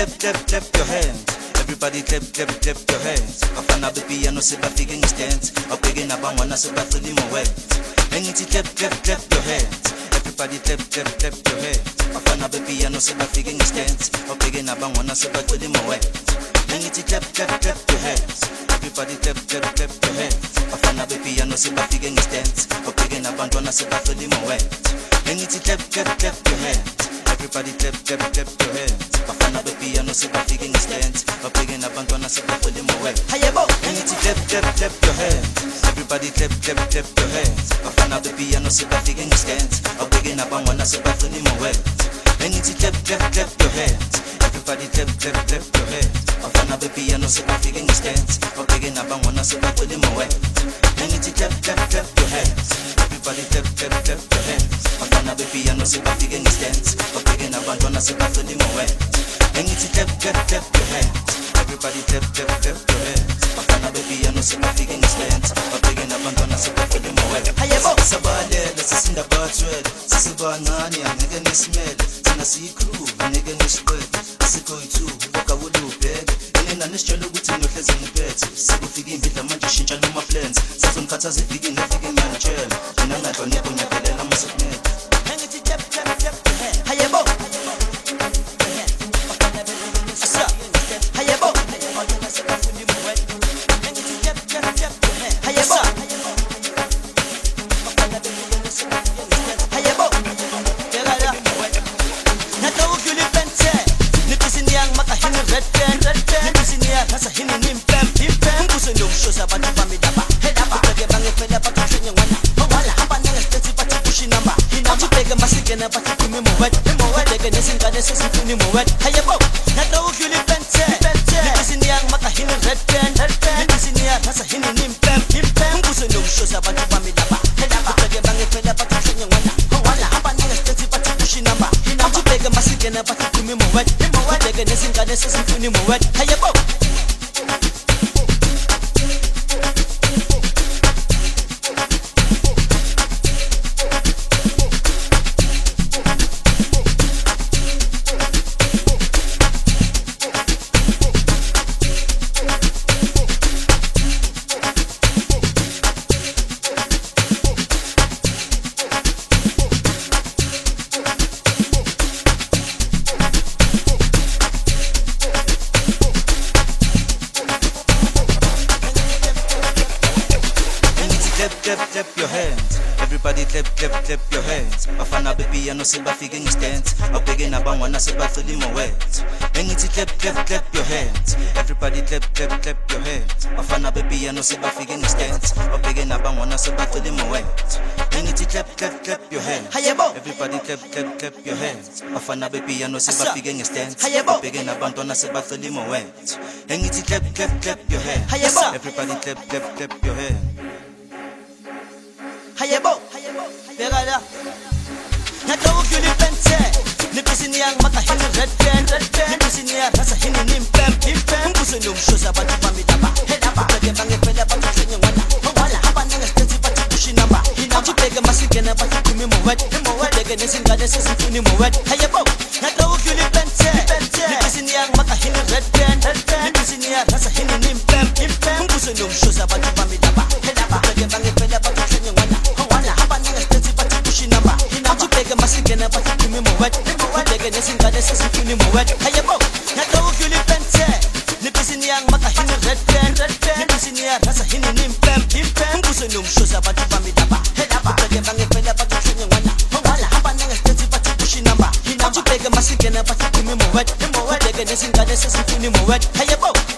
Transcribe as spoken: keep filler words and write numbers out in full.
clap, clap, clap your hands. Everybody clap, clap, clap your hands. Afana bepiano seba figing stance. Opegen abangwana seba fili mo wet. Eniti clap, clap, clap your hands. Everybody clap, clap, clap your hands. Afana bepiano seba figing stance. Opegen abangwana seba fili mo wet. Eniti clap, clap, clap your hands. Everybody clap, clap, clap your hands. Afana bepiano seba figing stance. Opegen abangwana seba fili mo wet. Eniti clap, clap, clap your hands. Everybody clap, clap, clap your hands. Bafana bepiano seba figing stance. Opegen abantwana seba fili mo wet. Hayebo. Eniti clap, clap, clap your hands. Everybody clap, clap, clap your hands. Bafana bepiano seba figing stance. Opegen abantwana seba fili mo wet. Eniti clap, clap, clap your hands. Everybody clap, clap, clap your hands. Bafana bepiano seba figing stance. Opegen abantwana seba fili mo wet. Eniti clap, clap, clap your hands. Everybody clap, clap, clap your hands. Bafana bepiano seba figing stance. Opegen abantwana seba fili mo wet. Eniti clap, clap, clap your hands. Everybody clap, clap, clap your hands. Bafana bepiano seba figing stance. Opegen abantwana seba fili mo wet. Hayebo. Sabalele sisinda bathwele. Sisibancane angeke nisimele. Thina siyikhulu angeke nisibethe. Asikho yithu okawula ubheke. Enena nisitshela ukuthi ngiyohleze ngiphethe. Sekufika imbidla manje shintsha noma plans. Sazongikhathaza iviki ngeviki ngiyalitshela. Mina ngadlonipho ngiyadelela amaseknet. Engithi clap, clap, clap your hands. Hayebo. Clap your hands. Everybody clap, clap, clap your hands. Bafana bepiano seba figing stance. Opegen abangwana seba fili mo wet. Engithi clap, clap, clap your hands. Everybody clap, clap, clap your hands. Bafana bepiano seba figing stance. Opegen abangwana seba fili mo wet. Engithi clap, clap, clap your hands. Hayebo. Everybody clap, clap, clap your hands. Bafana bepiano seba figing stance. Hayebo. Opegen abantwana seba fili mo wet. Engithi clap, clap, clap your hands. Hayebo. Everybody clap, clap, clap your hands. Hayebo, begala. Natawu kuli pense. Nipisi yang mata hini red pen, red pen. Nipisi yang rasa hini nimpem, nimpem. Mbuso numshosa batu pamidaba, hedaba. Pege bange pele batu chenye wana, wala. Hapa nanga stensi batu kushi namba. Hinaji pege masikena batu kumi mowet, mowet. Pege nesingade sesifuni mowet. Hayebo, natawu kuli pense. Nipisi yang mata hini red pen, red pen. Nipisi yang rasa hini nimpem, nimpem. Mbuso numshosa batu pamidaba, hedaba. Pege bange pele batu chenye wana. Masikena pati kumi mowet, pege nesingade sesifuni mowet. Hayebo, natawu kuli pense. Nipisi yang mata hini red pen, red pen. Nipisi yang rasa hini nimpem, nimpem. Mbuso numshosa batu pamidaba, hedaba. Pege bange pele batu chenye wana, wala. Hapa nanga stensi batu kushi namba. Hinaji pege masikena pati kumi mowet, pege nesingade sesifuni mowet. Hayebo.